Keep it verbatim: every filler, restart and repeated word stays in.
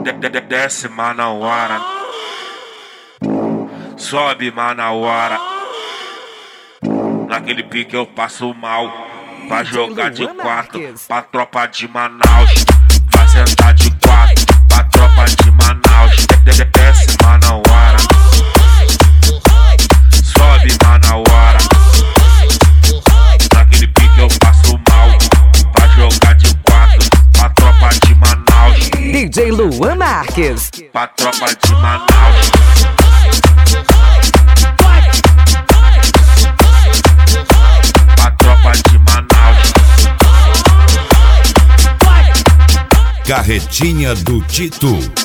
de, de, de, desce Manauara, sobe Manauara. Naquele pique eu passo mal, pra jogar de quatro, pra tropa de Manaus. Vai sentar de quatro, pra tropa de Manaus. De, de, desce Manauara, sobe Manauara. Naquele pique eu passo mal, pra jogar de quatro, pra tropa de Manaus. D J Luan Marques, pra tropa de Manaus. Pra tropa de Manaus. Carretinha do Tito.